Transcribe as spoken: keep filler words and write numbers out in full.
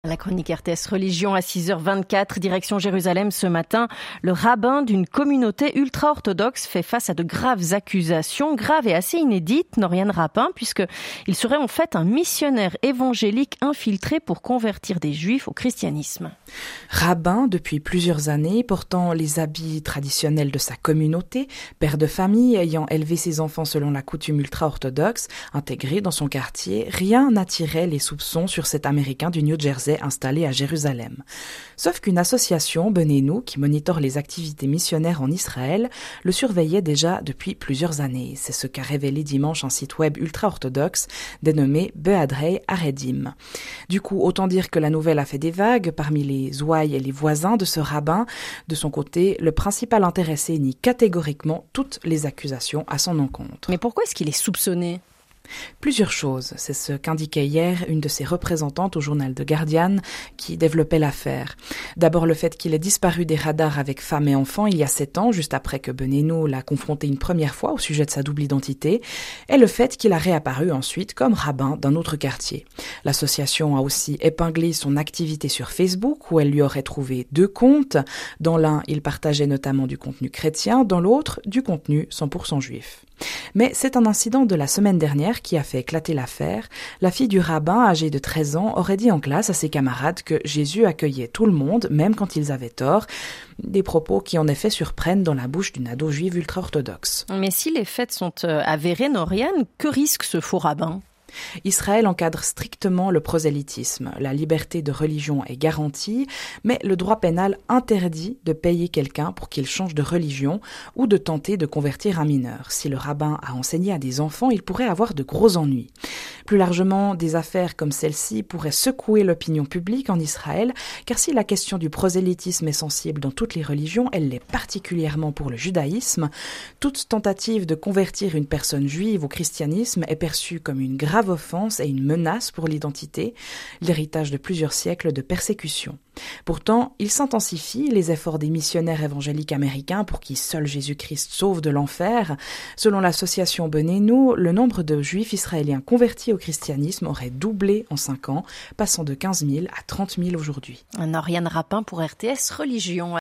La chronique R T S Religion à six heures vingt-quatre, direction Jérusalem ce matin. Le rabbin d'une communauté ultra-orthodoxe fait face à de graves accusations, graves et assez inédites, Noriane Rapin, puisqu'il serait en fait un missionnaire évangélique infiltré pour convertir des juifs au christianisme. Rabbin depuis plusieurs années, portant les habits traditionnels de sa communauté, père de famille ayant élevé ses enfants selon la coutume ultra-orthodoxe, intégré dans son quartier, rien n'attirait les soupçons sur cet Américain du New Jersey installé à Jérusalem. Sauf qu'une association, Benenu, qui monitore les activités missionnaires en Israël, le surveillait déjà depuis plusieurs années. C'est ce qu'a révélé dimanche un site web ultra-orthodoxe dénommé Behadrei Haredim. Du coup, autant dire que la nouvelle a fait des vagues parmi les ouailles et les voisins de ce rabbin. De son côté, le principal intéressé nie catégoriquement toutes les accusations à son encontre. Mais pourquoi est-ce qu'il est soupçonné ? Plusieurs choses, c'est ce qu'indiquait hier une de ses représentantes au journal The Guardian qui développait l'affaire. D'abord le fait qu'il ait disparu des radars avec femme et enfants il y a sept ans, juste après que Benenu l'a confronté une première fois au sujet de sa double identité, et le fait qu'il a réapparu ensuite comme rabbin d'un autre quartier. L'association a aussi épinglé son activité sur Facebook où elle lui aurait trouvé deux comptes. Dans l'un, il partageait notamment du contenu chrétien, dans l'autre, du contenu cent pour cent juif. Mais c'est un incident de la semaine dernière qui a fait éclater l'affaire. La fille du rabbin, âgée de treize ans, aurait dit en classe à ses camarades que Jésus accueillait tout le monde, même quand ils avaient tort. Des propos qui en effet surprennent dans la bouche d'une ado juive ultra-orthodoxe. Mais si les faits sont avérés, Noriane, que risque ce faux rabbin ? Israël encadre strictement le prosélytisme. La liberté de religion est garantie, mais le droit pénal interdit de payer quelqu'un pour qu'il change de religion ou de tenter de convertir un mineur. Si le rabbin a enseigné à des enfants, il pourrait avoir de gros ennuis. Plus largement, des affaires comme celle-ci pourraient secouer l'opinion publique en Israël, car si la question du prosélytisme est sensible dans toutes les religions, elle l'est particulièrement pour le judaïsme. Toute tentative de convertir une personne juive au christianisme est perçue comme une grave offense et une menace pour l'identité, l'héritage de plusieurs siècles de persécution. Pourtant, il s'intensifie les efforts des missionnaires évangéliques américains pour qui seul Jésus-Christ sauve de l'enfer. Selon l'association Benenu, le nombre de juifs israéliens convertis au christianisme aurait doublé en cinq ans, passant de quinze mille à trente mille aujourd'hui. Noriane Rapin pour R T S Religion.